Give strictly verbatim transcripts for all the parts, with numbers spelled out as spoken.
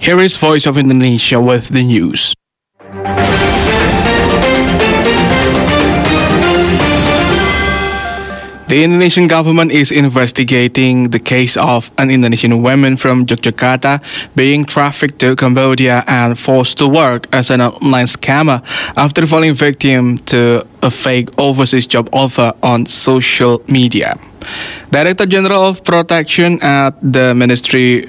Here is Voice of Indonesia with the news. The Indonesian government is investigating the case of an Indonesian woman from Yogyakarta being trafficked to Cambodia and forced to work as an online scammer after falling victim to a fake overseas job offer on social media. Director General of Protection at the Ministry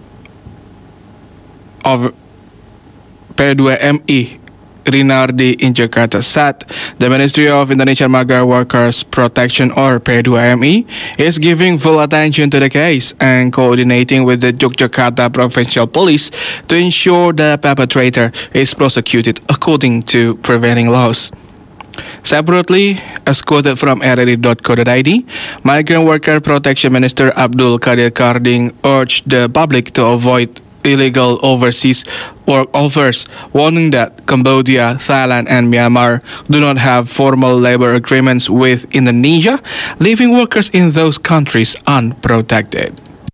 of P two M I, Rinardi in Jakarta, said the Ministry of Indonesian Migrant Workers Protection, or P two M I, is giving full attention to the case and coordinating with the Yogyakarta Provincial Police to ensure the perpetrator is prosecuted according to prevailing laws. Separately, as quoted from r r d dot co dot i d, Migrant Worker Protection Minister Abdul Qadir Karding urged the public to avoid illegal overseas work offers, warning that Cambodia, Thailand, and Myanmar do not have formal labor agreements with Indonesia, leaving workers in those countries unprotected.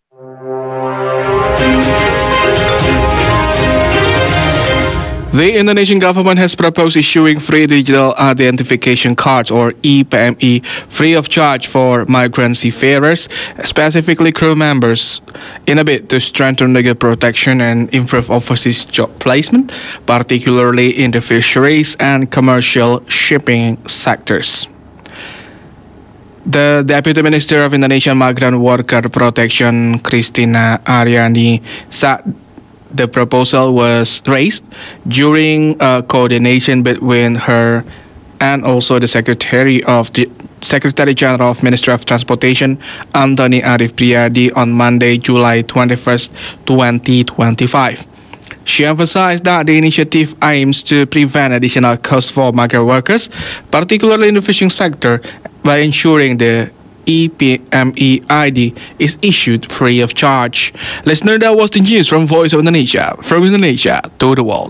The Indonesian government has proposed issuing free digital identification cards, or E P M I, free of charge for migrant seafarers, specifically crew members, in a bid to strengthen legal protection and improve overseas job placement, particularly in the fisheries and commercial shipping sectors. The Deputy Minister of Indonesian Migrant Worker Protection, Christina Aryani, said the proposal was raised during a coordination between her and also the Secretary of the Secretary General of Ministry of Transportation, Anthony Arif Priyadi, on Monday, July twenty-first, twenty twenty-five. She emphasized that the initiative aims to prevent additional costs for migrant workers, particularly in the fishing sector, by ensuring the E P M I I D is issued free of charge. Listener, that was the news from Voice of Indonesia, from Indonesia to the world.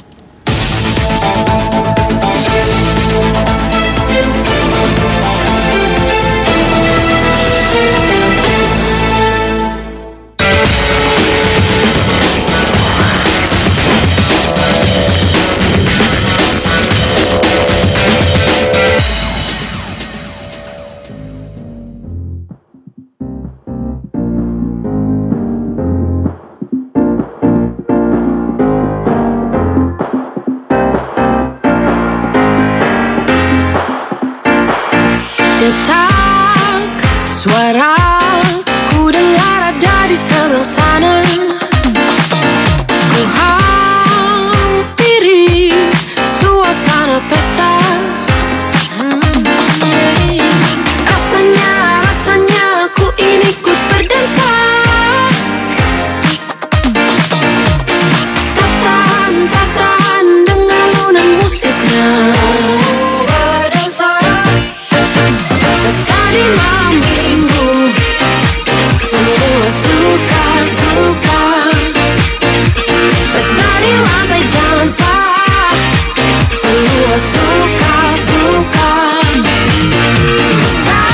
Detak suara ku dengar ada di seberang sana. Ku hampiri suasana pesta. hmm. Rasanya, rasanya ku ingin ikut berdansa. Tatan, tatan, dengar alunan musiknya. Pesta di malam minggu, semua suka-suka. Pesta di lantai dansa, semua suka-suka. Pesta,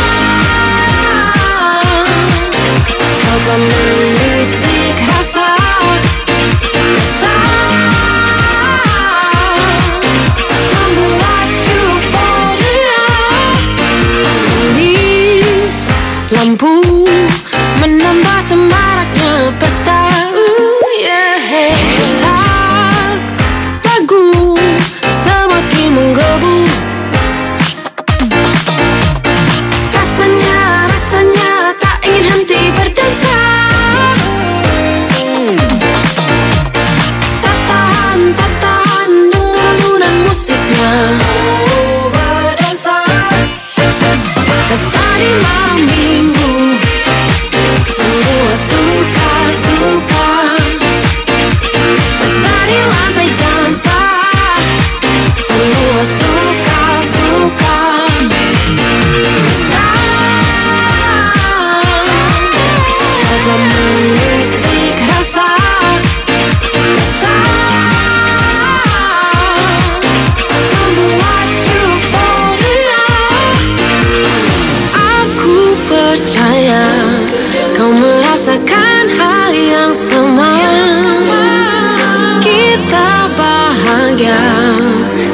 kau telah mengusik rasa. Pesta, membuat euforia. Lampu menambah semaraknya pesta. Ooh, yeah. Tak lagu semakin menggebu. Rasanya, rasanya tak ingin henti berdansa.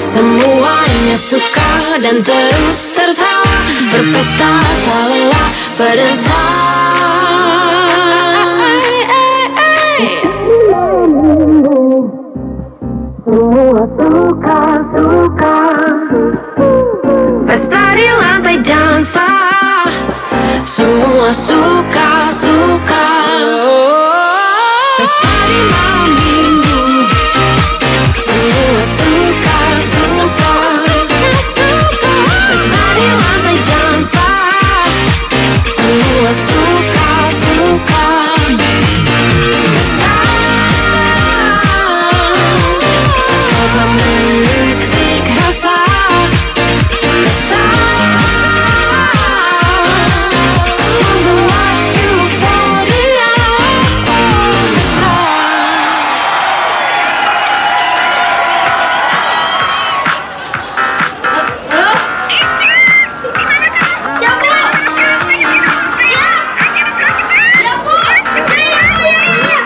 Semuanya suka dan terus tertawa, berpesta tak lelah pada semua suka-suka. Pesta di lantai dansa, semua suka-suka. Pesta di malam minggu, semua suka-suka. Pesta di lantai dansa, semua suka-suka. Pesta, kau telah mengusik rasa. Pesta, membuat euforia. Pesta. Ya bu, ya, ya bu, ya ya bu, ya ya.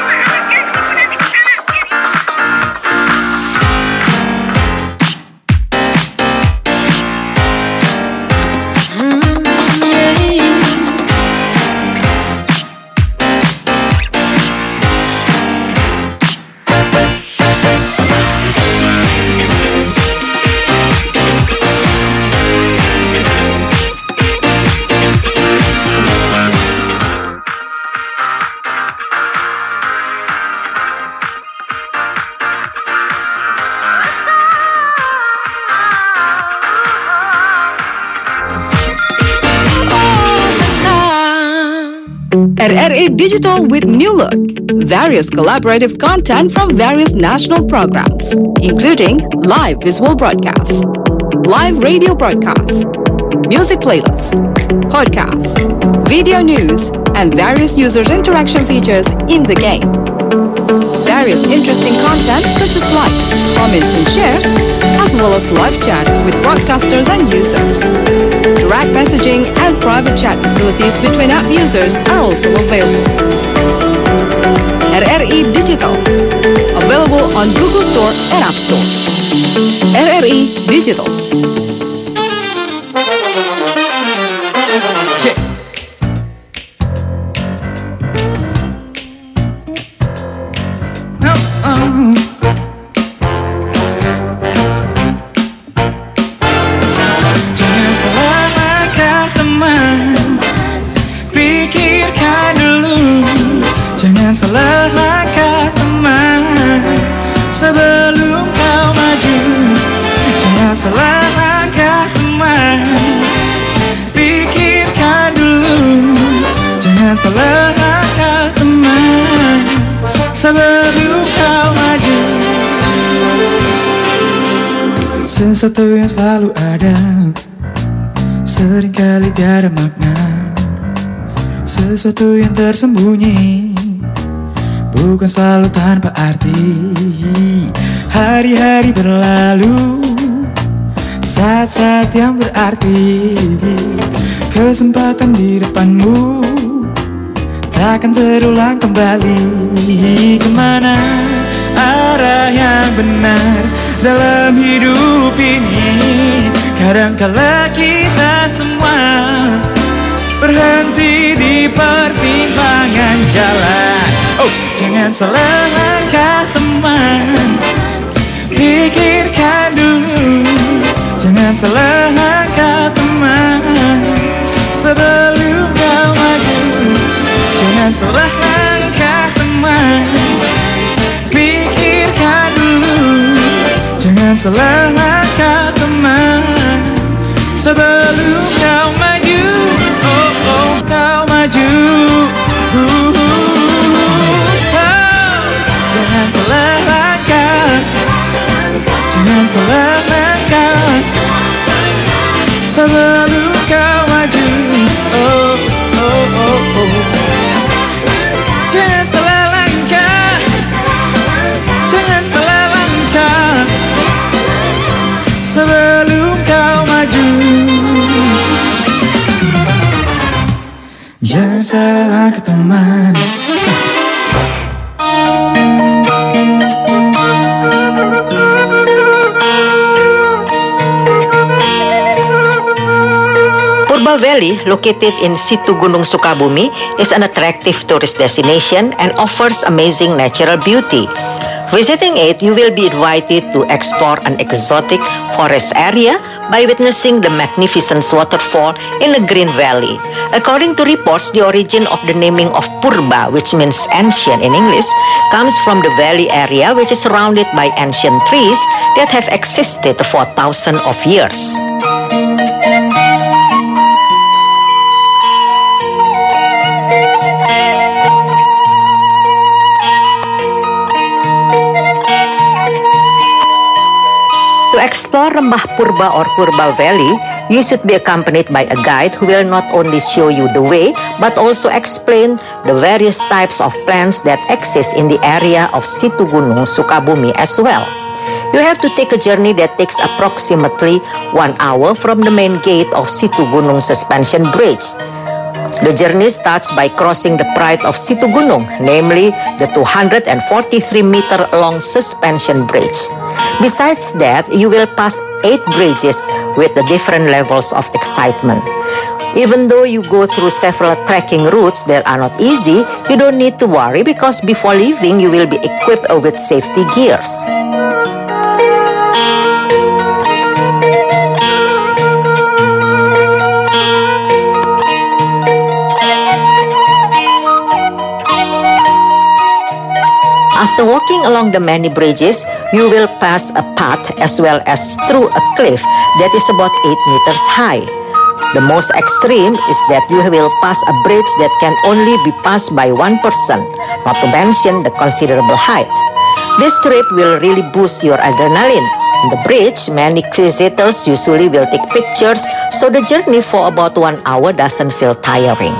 R R A Digital with new look. Various collaborative content from various national programs, including live visual broadcasts, live radio broadcasts, music playlists, podcasts, video news, and various users' interaction features in the game. Various interesting content such as likes, comments, and shares, as well as live chat with broadcasters and users. Direct messaging and private chat facilities between app users are also available. R R E Digital, available on Google Store and App Store. R R E Digital. Jangan salah langkah teman, pikirkan dulu. Jangan salah langkah teman, sebelum kau maju. Jangan salah langkah teman, pikirkan dulu. Jangan salah langkah teman, sebelum kau maju. Sesuatu yang selalu ada, seringkali tiada makna. Sesuatu yang tersembunyi, bukan selalu tanpa arti. Hari-hari berlalu, saat-saat yang berarti. Kesempatan di depanmu takkan terulang kembali. Kemana arah yang benar dalam hidup ini? Kadangkala kita semua berhenti di persimpangan jalan. Oh, jangan salah langkah teman, pikirkan dulu. Jangan salah langkah teman, sebelum kau maju. Jangan salah langkah teman, pikirkan dulu. Jangan salah langkah teman, sebelum kau maju. Oh, oh, kau maju. uh, uh, oh. Jangan salah langkah, jangan salah langkah, sebelum kau maju. Oh, oh, oh, oh. Jangan salah langkah, jangan salah langkah, sebelum kau maju. Jangan salah langkah teman. Valley, located in Situ Gunung Sukabumi, is an attractive tourist destination and offers amazing natural beauty. Visiting it, you will be invited to explore an exotic forest area by witnessing the magnificent waterfall in the Green Valley. According to reports, the origin of the naming of Purba, which means ancient in English, comes from the valley area, which is surrounded by ancient trees that have existed for thousands of years. To explore Lembah Purba or Purba Valley, you should be accompanied by a guide who will not only show you the way, but also explain the various types of plants that exist in the area of Situ Gunung Sukabumi as well. You have to take a journey that takes approximately one hour from the main gate of Situ Gunung Suspension Bridge. The journey starts by crossing the pride of Situ Gunung, namely the two hundred forty-three meter long suspension bridge. Besides that, you will pass eight bridges with the different levels of excitement. Even though you go through several trekking routes that are not easy, you don't need to worry because before leaving, you will be equipped with safety gears. After walking along the many bridges, you will pass a path as well as through a cliff that is about eight meters high. The most extreme is that you will pass a bridge that can only be passed by one person, not to mention the considerable height. This trip will really boost your adrenaline. On the bridge, many visitors usually will take pictures, so the journey for about one hour doesn't feel tiring.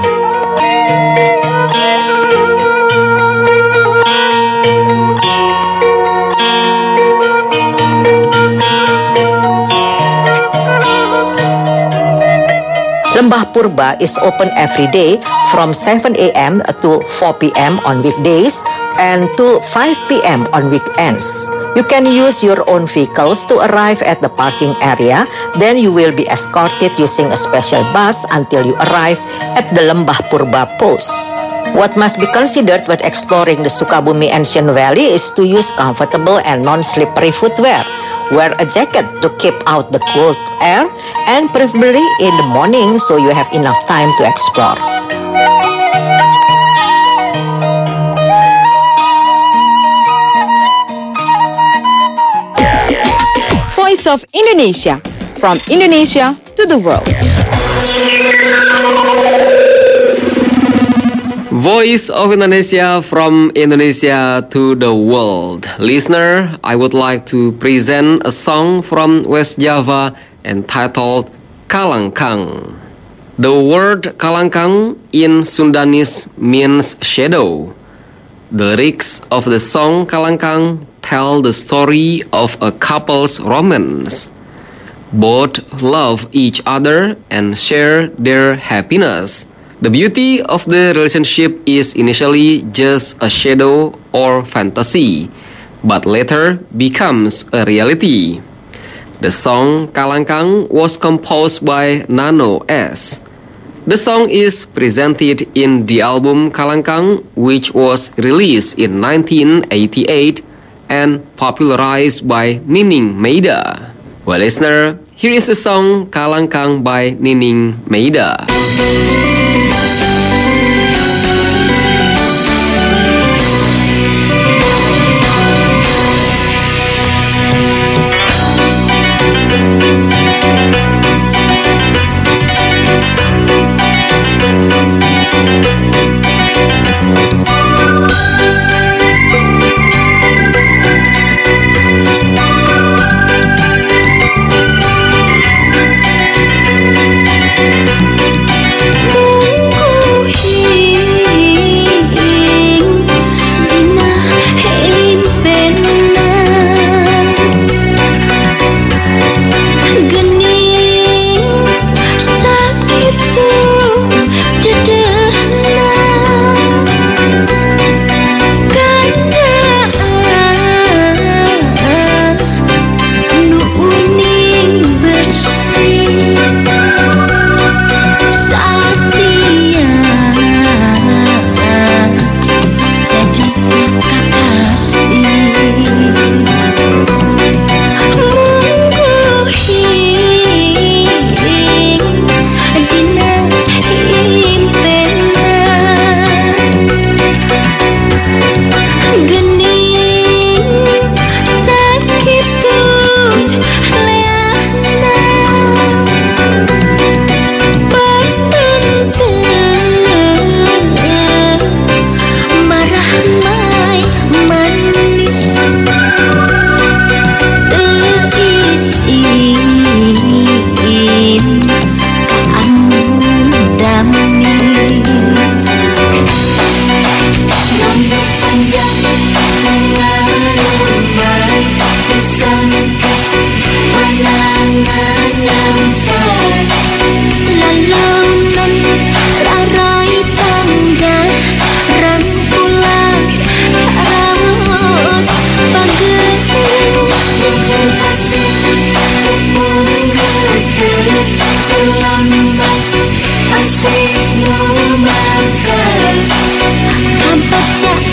Lembah Purba is open every day from seven a.m. to four p.m. on weekdays and to five p.m. on weekends. You can use your own vehicles to arrive at the parking area, then you will be escorted using a special bus until you arrive at the Lembah Purba post. What must be considered when exploring the Sukabumi Ancient Valley is to use comfortable and non-slippery footwear. Wear a jacket to keep out the cold air, and preferably in the morning so you have enough time to explore. Voice of Indonesia, from Indonesia to the world. Voice of Indonesia from Indonesia to the world. Listener, I would like to present a song from West Java entitled Kalangkang. The word Kalangkang in Sundanese means shadow. The lyrics of the song Kalangkang tell the story of a couple's romance. Both love each other and share their happiness. The beauty of the relationship is initially just a shadow or fantasy, but later becomes a reality. The song Kalangkang was composed by Nano S. The song is presented in the album Kalangkang, which was released in nineteen eighty-eight and popularized by Nining Meida. Well, listener, here is the song Kalangkang by Nining Meida.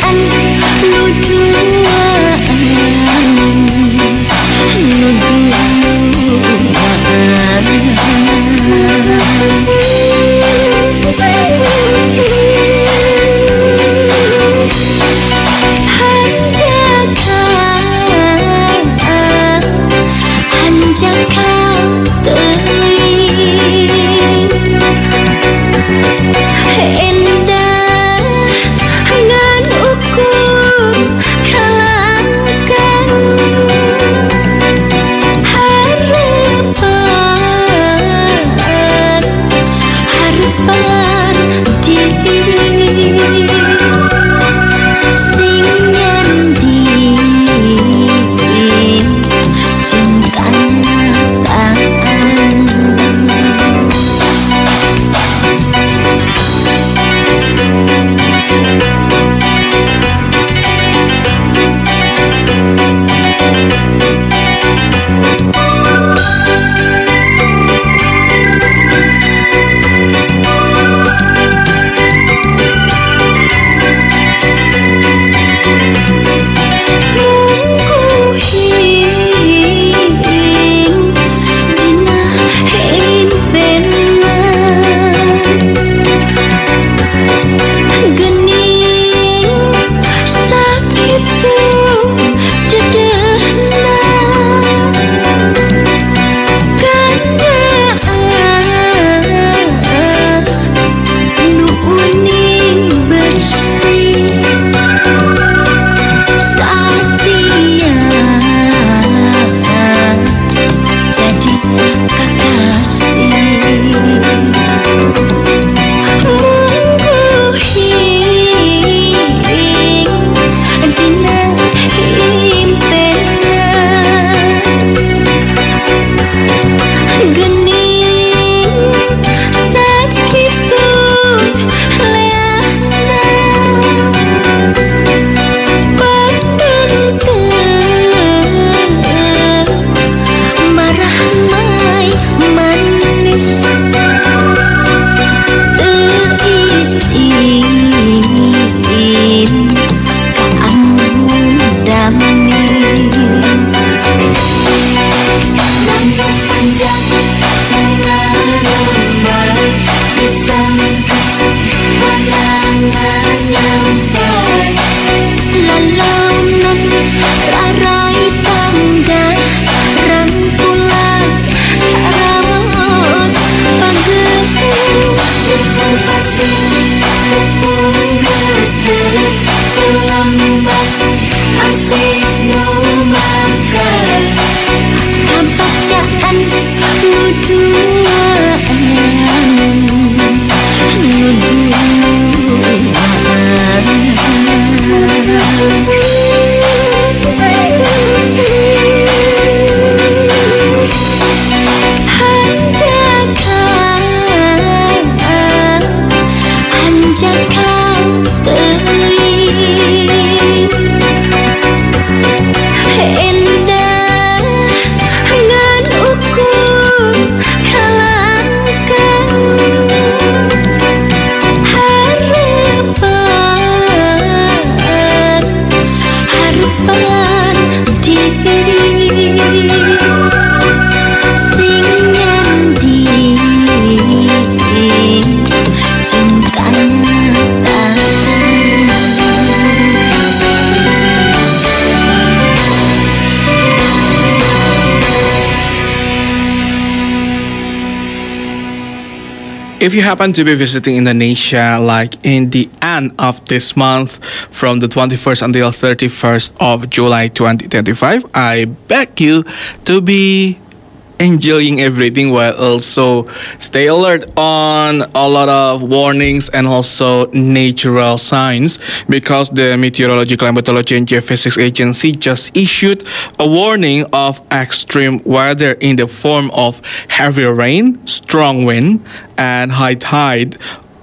If you happen to be visiting Indonesia like in the end of this month from the twenty-first until thirty-first of July twenty twenty-five, I beg you to be enjoying everything while also stay alert on a lot of warnings and also natural signs, because the Meteorology, Climatology and Geophysics Agency just issued a warning of extreme weather in the form of heavy rain, strong wind and high tide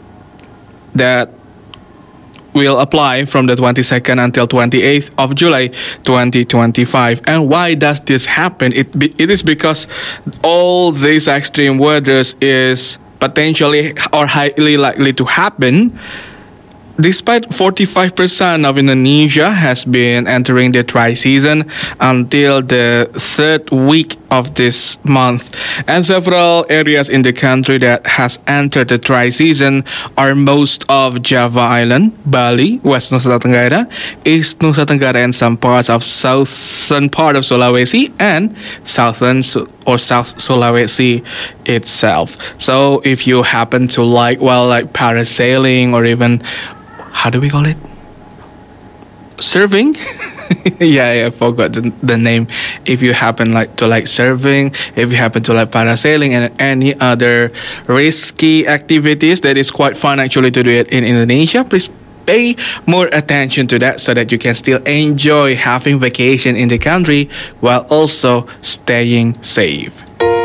that will apply from the twenty-second until twenty-eighth of July twenty twenty-five. And why does this happen? It be, it is because all these extreme weathers is potentially or highly likely to happen Despite forty-five percent of Indonesia has been entering the dry season until the third week of this month, and several areas in the country that has entered the dry season are most of Java Island, Bali, West Nusa Tenggara, East Nusa Tenggara, and some parts of southern part of Sulawesi and southern Su- or South Sulawesi itself. So if you happen to like, well, like parasailing or even, how do we call it? Surfing? yeah, yeah, I forgot the, the name. If you happen like to like surfing, if you happen to like parasailing and any other risky activities that is quite fun actually to do it in Indonesia, please pay more attention to that so that you can still enjoy having vacation in the country while also staying safe.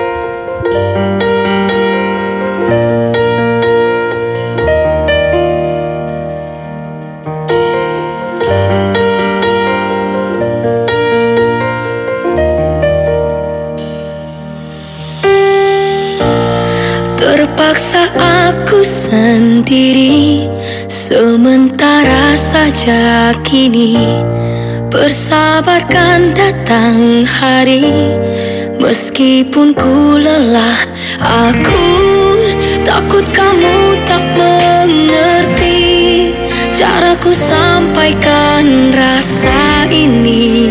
Terpaksa aku sendiri, sementara saja kini bersabarkan datang hari. Meskipun ku lelah, aku takut kamu tak mengerti caraku sampaikan rasa ini.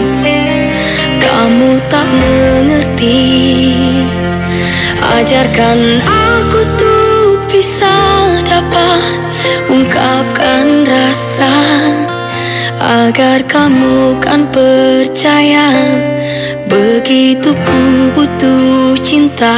Kamu tak mengerti. Ajarkan aku tuh bisa dapat ungkapkan rasa, agar kamu kan percaya begitu ku butuh cinta.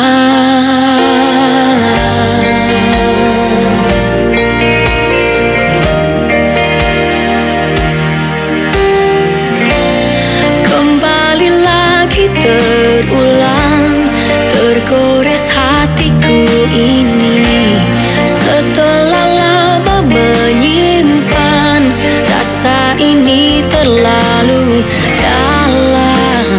Kembali lagi terulang, tergores hatiku ini. Setelah lama menyimpan rasa ini terlalu dalam,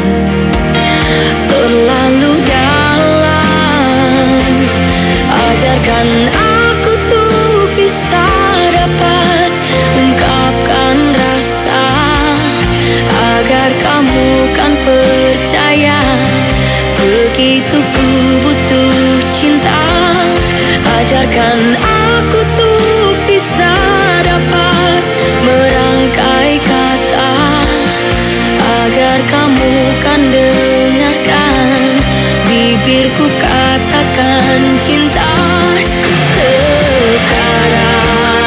terlalu dalam. Ajarkan aku tuh bisa dapat ungkapkan rasa, agar kamu kan percaya begitu ku butuh cinta. Ajarkan aku tuh bisa dapat merangkai kata, agar kamu kan dengarkan bibirku katakan cinta sekarang.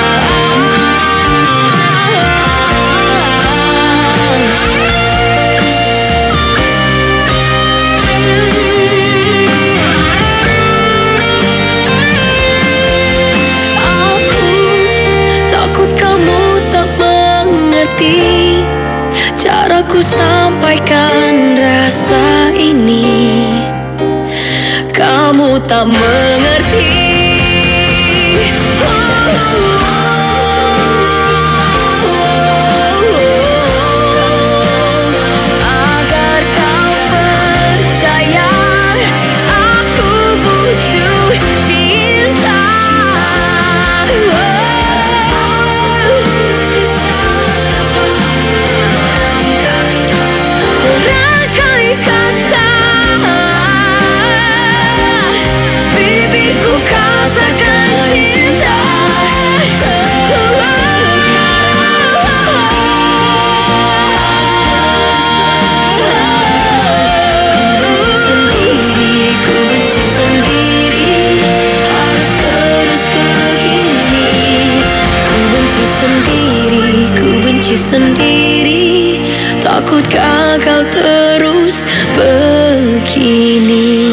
Caraku sampaikan rasa ini, kamu tak mengerti. Agar kau percaya aku butuh cinta. Bibirku katakan cinta Ku benci sendiri, harus terus begini. Ku benci sendiri, ku benci sendiri, takut gagal terus begini.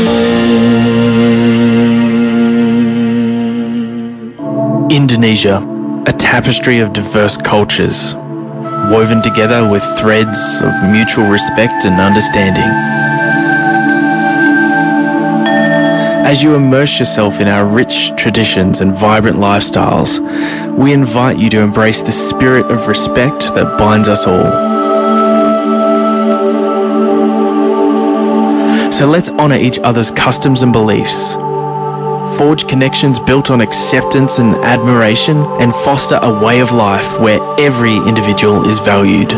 Indonesia, a tapestry of diverse cultures, woven together with threads of mutual respect and understanding. As you immerse yourself in our rich traditions and vibrant lifestyles, we invite you to embrace the spirit of respect that binds us all. So let's honour each other's customs and beliefs, forge connections built on acceptance and admiration, and foster a way of life where every individual is valued.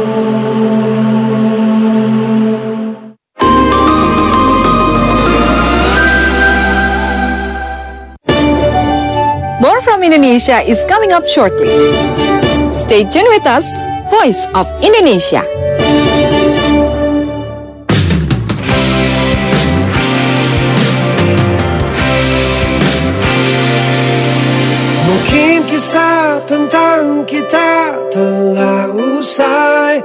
More from Indonesia is coming up shortly. Stay tuned with us, Voice of Indonesia. Mungkin kisah tentang kita telah usai,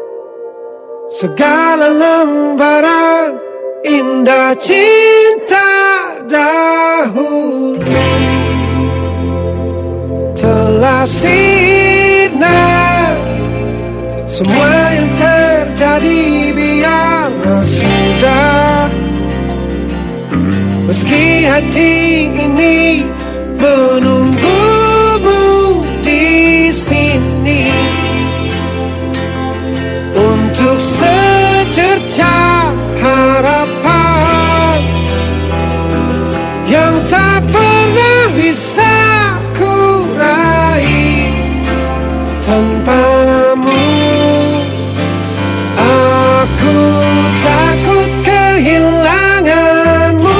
segala lembaran indah cinta dahulu telah sirna. Semua yang terjadi biarlah sudah, meski hati ini menunggumu di sini untuk secerca harapan yang tak pernah bisa ku raih tanpamu. Aku takut kehilanganmu.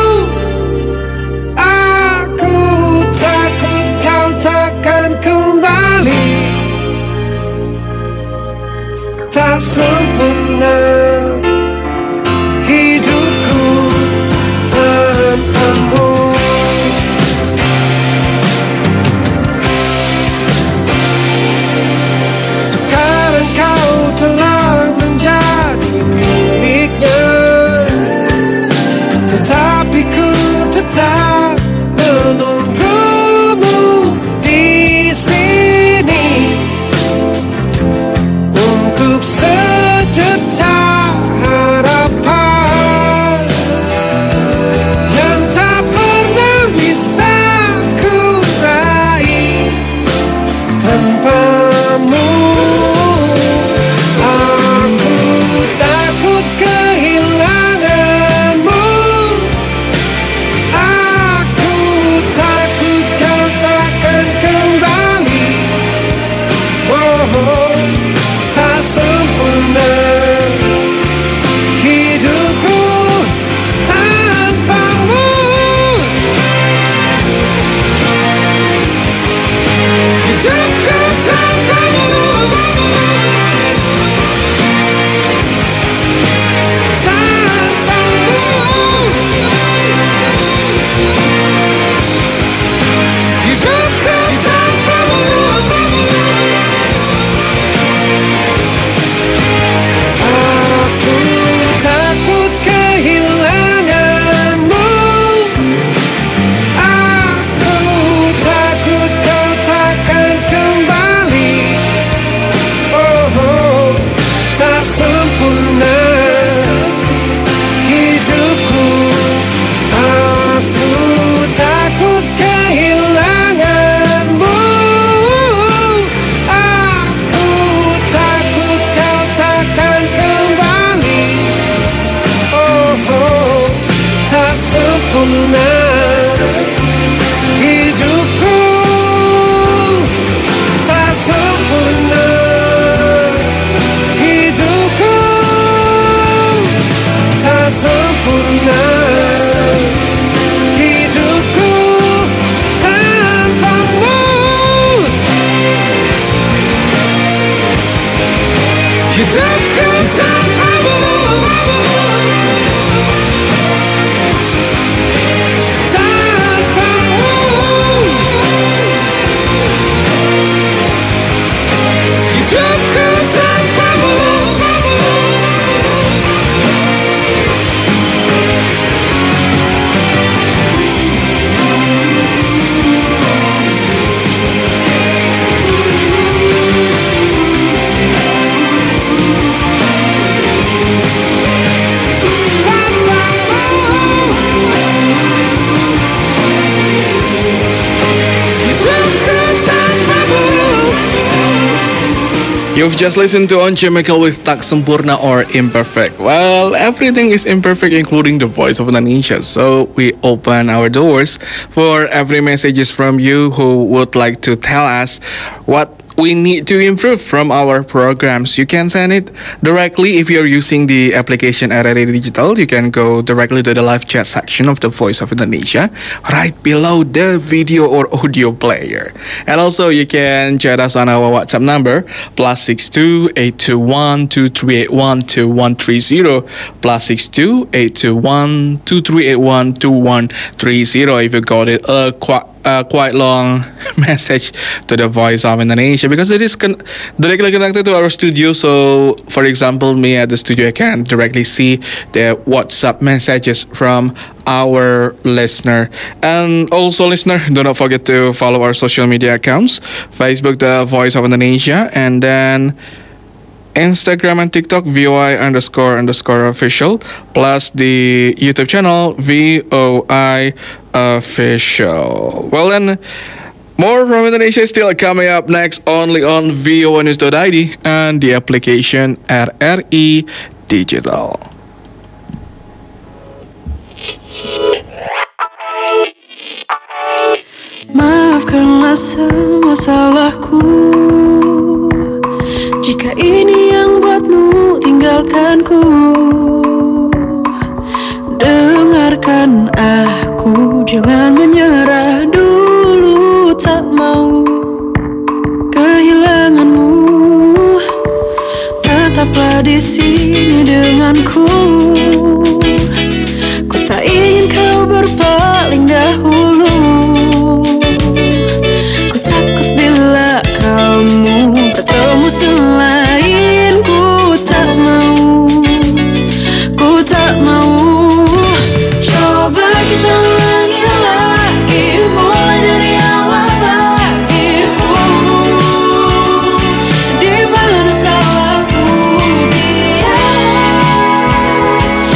Aku takut kau takkan kembali. Tak sempurna hidupku tanpamu. Sekarang kau telah menjadi miliknya, tetapi ku tetap menunggumu di sini untuk secerca harapan yang tak pernah bisa ku raih tanpamu. Aku takut kehilanganmu. Aku takut kau takkan kembali. Oh, tak sempurna hidupku tanpamu. Hidupku tanpamu. Tanpamu. Hidupku tanpamu. You've just listened to Once Michael with Tak Sempurna or Imperfect. Well, everything is imperfect, including the voice of Indonesia. So we open our doors for every messages from you who would like to tell us what we need to improve from our programs. You can send it directly if you're using the application R R A Digital. You can go directly to the live chat section of the Voice of Indonesia right below the video or audio player. And also you can chat us on our WhatsApp number plus six two eight two one two three eight one two one three zero plus six two eight two one two three eight one two one three zero if you got it uh, quite Uh, quite long message to the Voice of Indonesia, because it is con- directly connected to our studio. So, for example, me at the studio, I can directly see the WhatsApp messages from our listener. And also, listener, do not forget to follow our social media accounts: Facebook, the Voice of Indonesia, and then Instagram and TikTok, V O I underscore underscore official, plus the YouTube channel, V O I official. Well then, more from Indonesia is still coming up next, only on V O A News dot I D and the application R R I Digital. Maafkanlah semua salahku, jika ini yang buatmu tinggalkanku. Dengarkan aku, jangan menyerah dulu, tak mau kehilanganmu. Tetaplah di sini denganku, ku tak ingin kau berpaling dahulu. Ku takut bila kamu bertemu selainku, tak mau, ku tak mau. Coba kita ulangi lagi, mulai dari awal lagi. uh, Di mana salahku, biar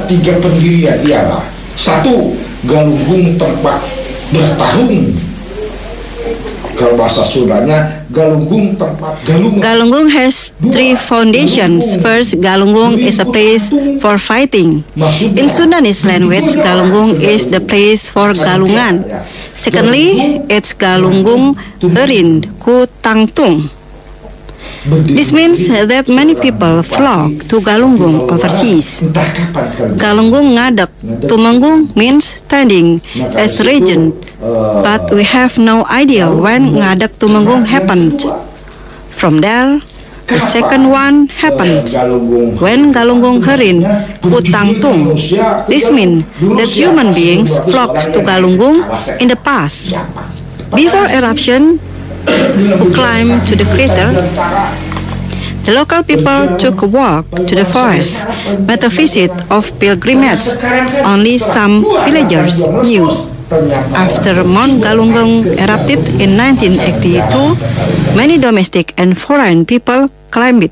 tiga pendirian ialah satu, Galunggung tempat bertarung. Kalau bahasa Sundanya, Galunggung tempat galungan. Galunggung has three foundations. First, Galunggung is a place for fighting. In Sundanese language, Galunggung is the place for galungan. Secondly, it's Galunggung Herin Ku Tangtung. This means that many people flock to Galunggung overseas. Galunggung Ngadek Tumenggung means standing as regent, but we have no idea when Ngadek Tumenggung happened. From there, the second one happened when Galunggung Herin Ku Tangtung. This means that human beings flocked to Galunggung in the past. Before eruption, who climbed to the crater, the local people took a walk to the forest, made a visit of pilgrimage. Only some villagers knew. After Mount Galunggung erupted in nineteen eighty-two, many domestic and foreign people climbed it.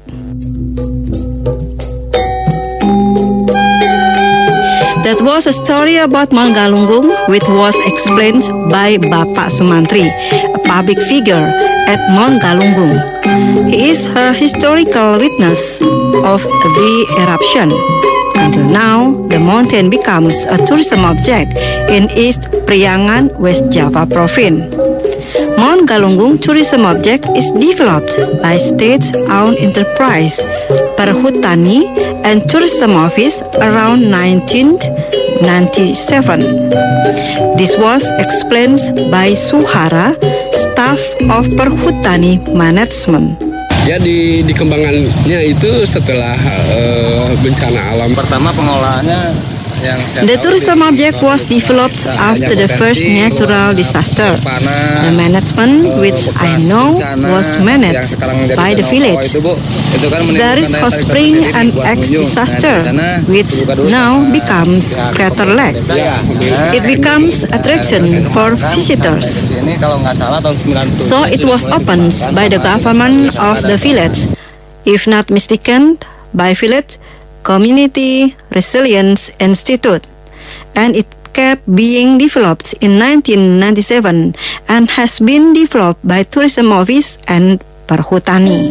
That was a story about Mount Galunggung, which was explained by Bapak Sumantri, a public figure at Mount Galunggung. He is a historical witness of the eruption. Until now, the mountain becomes a tourism object in East Priangan, West Java Province. Mount Galunggung tourism object is developed by state-owned enterprise Perhutani and Tourism Office around nineteen ninety-seven. This was explained by Suhara, staff of Perhutani Management. Ya di dikembangannya itu setelah uh, bencana alam. Pertama pengolahannya yang the tourism object was developed after the first natural disaster. The management, which I know, was managed by the village. There is hot spring and ex disaster, which now becomes Crater Lake. It becomes attraction for visitors. So it was opened by the government of the village, if not mistaken, by village Community Resilience Institute, and it kept being developed in nineteen ninety-seven and has been developed by Tourism Office and Perhutani.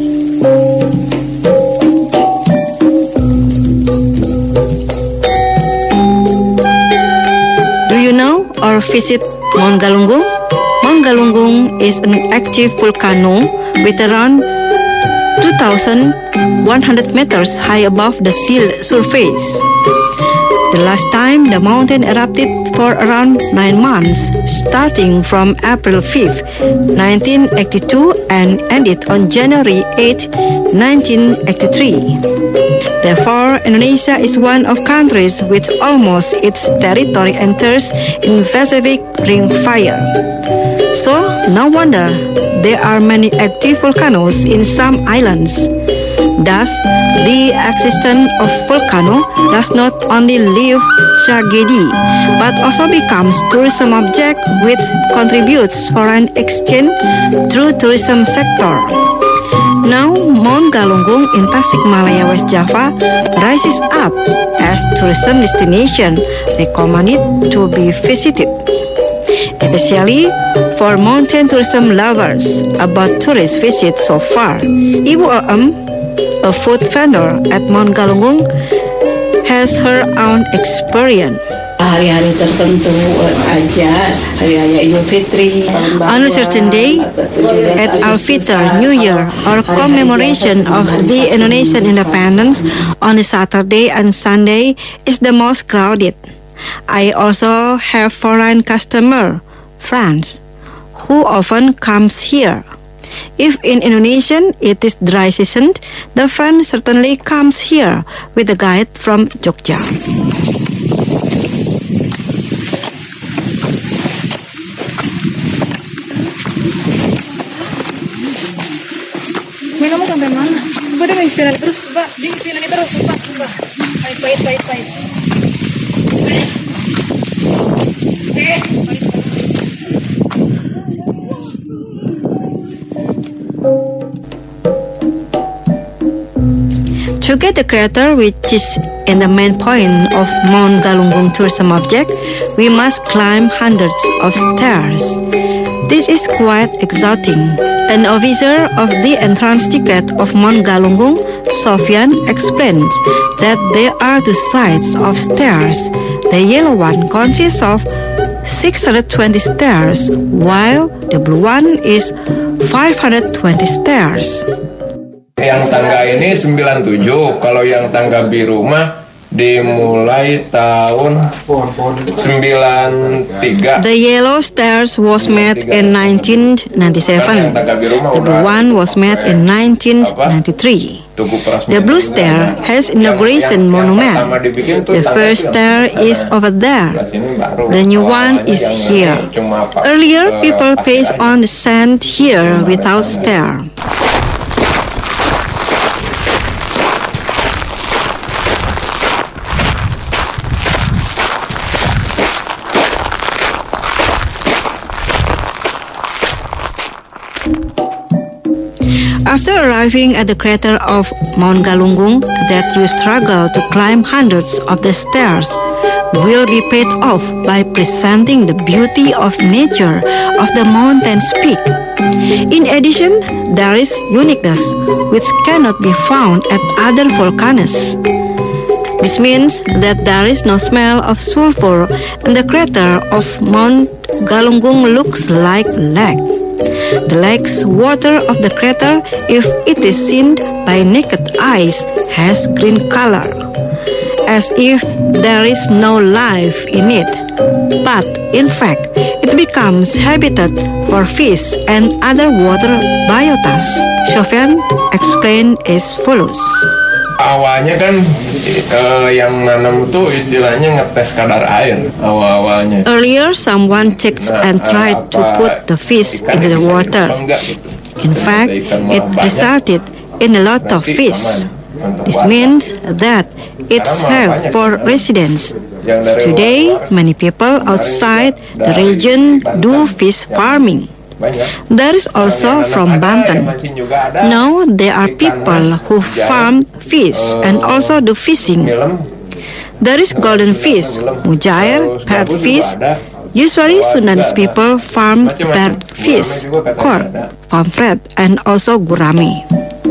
Do you know or visit Mount Galunggung? Mount Galunggung is an active volcano with around two thousand one hundred meters high above the sea surface. The last time the mountain erupted for around nine months, starting from April fifth, nineteen eighty-two and ended on January eighth, nineteen eighty-three. Therefore, Indonesia is one of countries which almost its territory enters in Pacific Ring Fire. So, no wonder there are many active volcanoes in some islands. Thus, the existence of volcano does not only leave tragedy, but also becomes tourism object which contributes foreign exchange through tourism sector. Now, Mount Galunggung in Tasikmalaya, West Java rises up as tourism destination recommended to be visited, especially for mountain tourism lovers. About tourist visits so far, Ibu Oem, a food vendor at Mount Galunggung, has her own experience. Hari-hari tertentu aja, hari raya Idul Fitri. On a certain day, at Al-Fitr, New Year, or commemoration of the Indonesian independence on the Saturday and Sunday is the most crowded. I also have foreign customer, friends, who often comes here. If in Indonesian it is dry season, the fan certainly comes here with a guide from Jogja. Gue kamu sampai mana? Gue udah inspirasi terus, Mbak. Dia inspirasi terus, sumpah, sumpah. Baik, baik, baik, baik. Eh, baik. To get the crater, which is in the main point of Mount Galunggung tourism object, we must climb hundreds of stairs. This is quite exhausting. An officer of the entrance ticket of Mount Galunggung, Sofyan, explained that there are two sides of stairs. The yellow one consists of six hundred twenty stairs, while the blue one is five hundred twenty stairs. Yang tangga ini sembilan puluh tujuh, kalau yang tangga biru mah dimulai tahun sembilan puluh tiga. The yellow stairs was made in nineteen ninety-seven. The blue one was made in nineteen ninety-three. The blue stair has inauguration monument. The first stair is over there. The new one is here. Earlier, people paced on the sand here without stair. After arriving at the crater of Mount Galunggung that you struggle to climb hundreds of the stairs will be paid off by presenting the beauty of nature of the mountain's peak. In addition, there is uniqueness which cannot be found at other volcanoes. This means that there is no smell of sulfur and the crater of Mount Galunggung looks like lake. The lake's water of the crater, if it is seen by naked eyes, has green color, as if there is no life in it. But in fact, it becomes habitat for fish and other water biotas. Sofyan explained as follows. Awalnya kan uh, yang nanam tuh istilahnya ngetes kadar air awal-awalnya. Earlier, someone checked and tried to put the fish into the water. In fact, it resulted in a lot of fish. This means that it's safe for residents. Today, many people outside the region do fish farming. There is also from Banten. Now there are people who farm fish and also do fishing. There is golden fish, mujair, pet fish. Usually Sundanese people farm pet fish, cork, pomfret, and also gurame.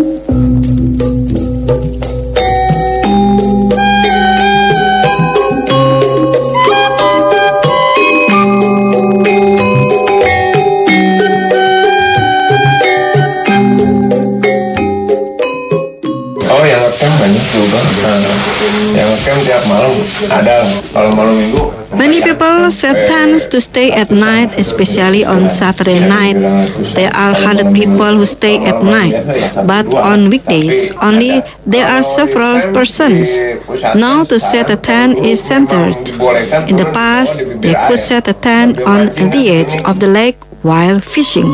Many people set tents to stay at night, especially on Saturday night. There are one hundred people who stay at night, but on weekdays only there are several persons. Now to set a tent is centered. In the past, they could set a tent on the edge of the lake while fishing.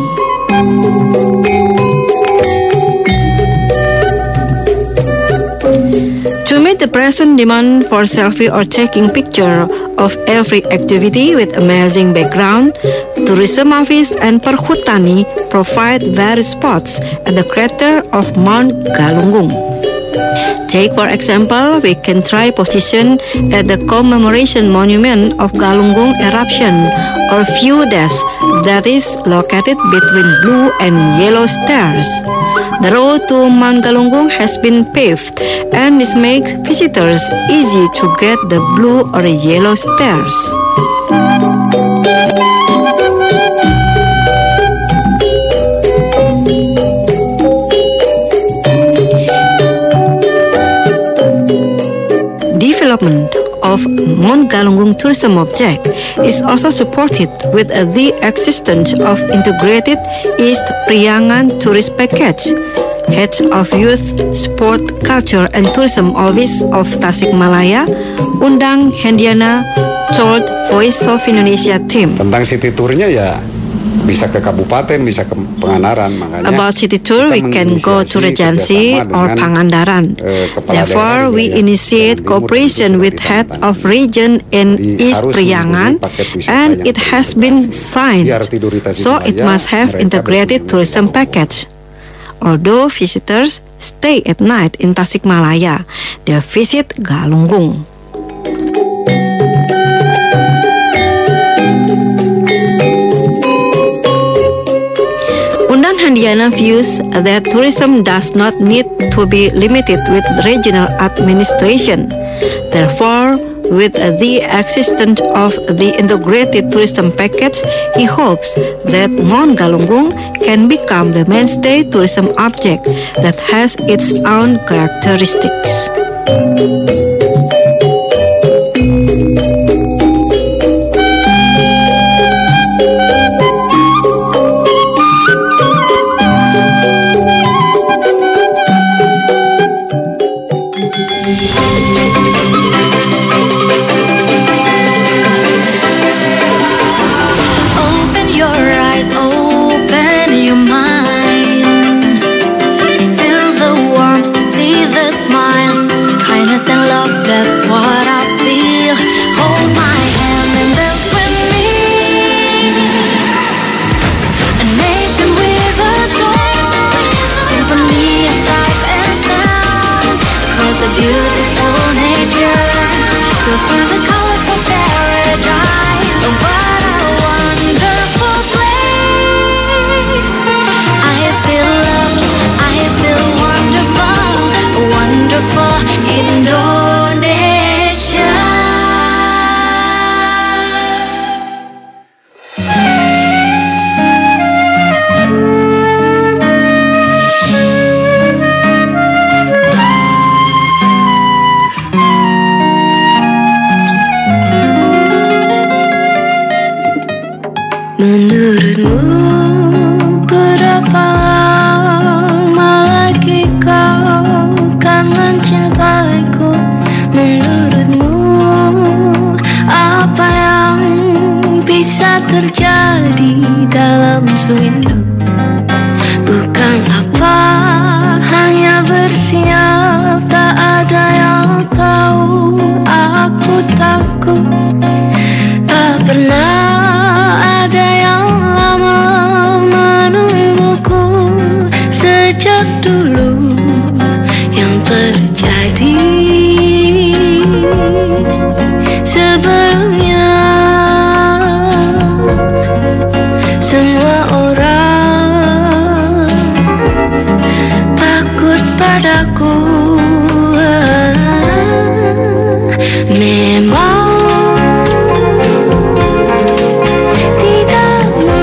To meet the present demand for selfie or taking picture of every activity with amazing background, Tourism Office and Perhutani provide various spots at the crater of Mount Galunggung. Take for example, we can try position at the commemoration monument of Galunggung eruption or view desk that is located between blue and yellow stairs. The road to Mount Galunggung has been paved, and this makes visitors easy to get the blue or yellow stairs. Development of Mount Galunggung tourism object is also supported with the existence of integrated East Priangan tourist package. Head of Youth, Sport, Culture and Tourism Office of Tasikmalaya, Undang Hendiana, told Voice of Indonesia team. Tentang city tournya ya bisa ke kabupaten, bisa ke Pangandaran. Makanya about city tour, we can go to Regency or Pangandaran. Eh, Therefore, we initiate cooperation with head of region in East Priangan, and it has been signed. So it must have integrated tourism package. Although visitors stay at night in Tasikmalaya. They visit Galunggung. Undang Handiana views that tourism does not need to be limited with regional administration. Therefore, with the existence of the integrated tourism package, he hopes that Mount Galunggung can become the mainstay tourism object that has its own characteristics. Menurutmu berapa lama lagi kau kan mencintaiku? Menurutmu apa yang bisa terjadi dalam sewindu? Bukan apa hanya bersiap, tak ada yang tahu. Aku takut tak pernah ada yang lama menungguku sejak dulu. Yang terjadi sebelumnya, semua orang takut padaku. Memang tidak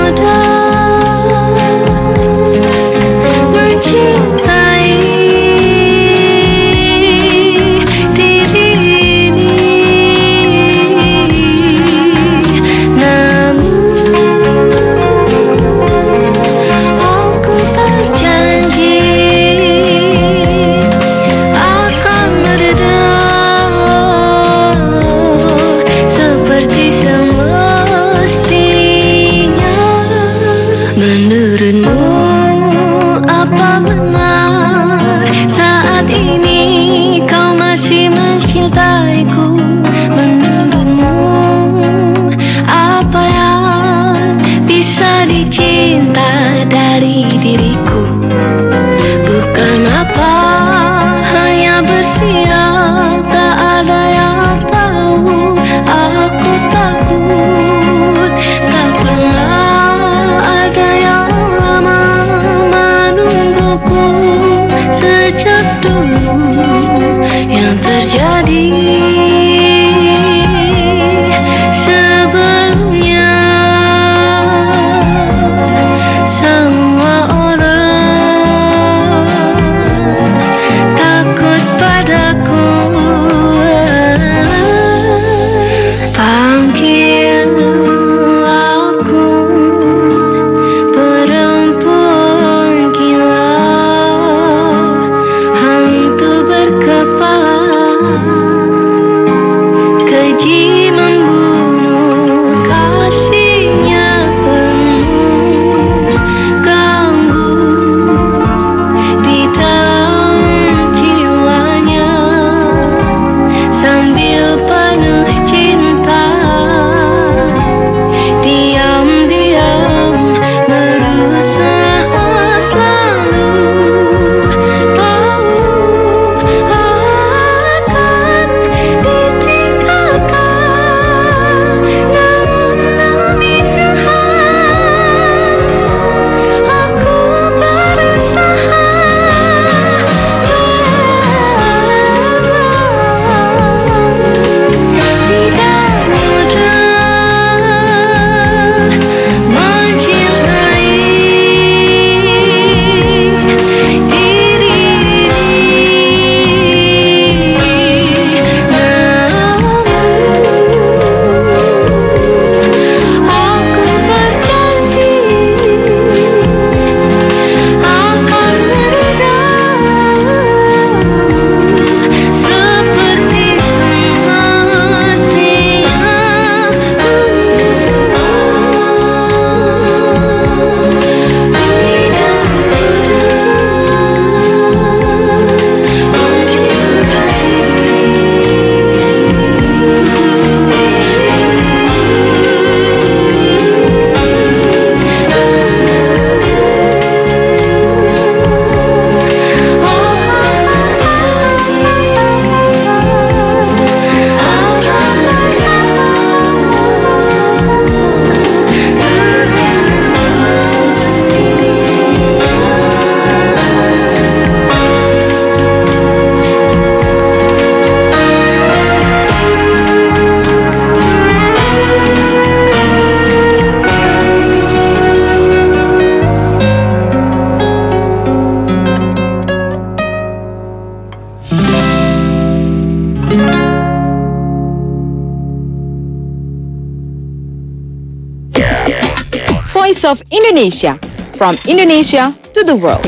Voice of Indonesia, from Indonesia to the world.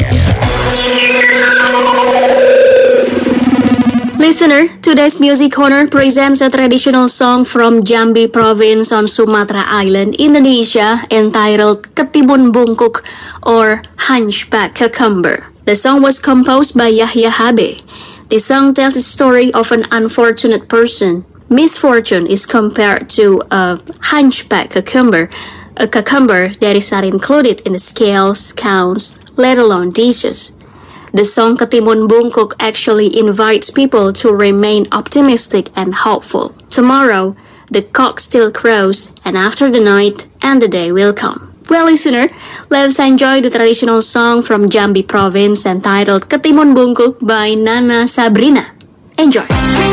Listener, today's Music Corner presents a traditional song from Jambi Province on Sumatra Island, Indonesia, entitled Ketimun Bungkuk or Hunchback Cucumber. The song was composed by Yahya Habe. The song tells the story of an unfortunate person. Misfortune is compared to a hunchback cucumber, a cucumber that is not included in the scales, counts, let alone dishes. The song Ketimun Bungkuk actually invites people to remain optimistic and hopeful. Tomorrow, the cock still crows, and after the night, and the day will come. Well, listener, let's enjoy the traditional song from Jambi Province entitled Ketimun Bungkuk by Nana Sabrina. Enjoy!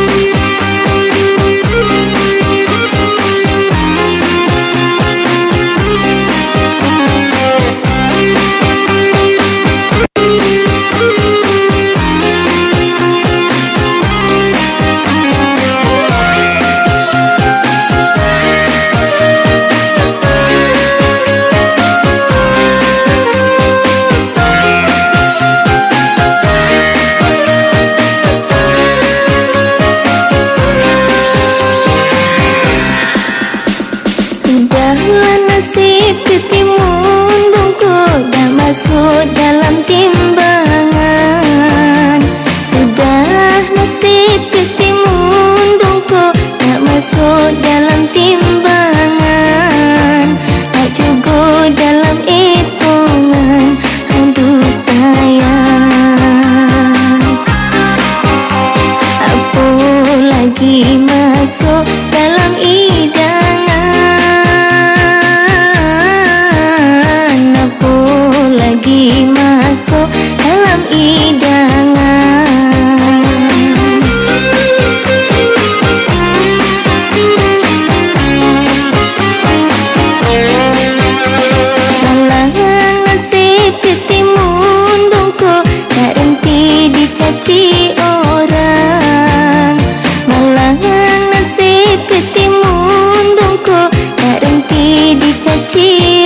Ketimun bungkuk dah masuk dalam timbangan. Sudah nasib ketimun bungkuk dah masuk dalam timbangan. Tak cukup dalam hitungan, aduh sayang. Apa lagi masuk dalam hidangan? Lagi masuk dalam hidangan. Malang nasib ketimun bungkuk tak henti dicaci orang. Malang nasib ketimun bungkuk tak henti dicaci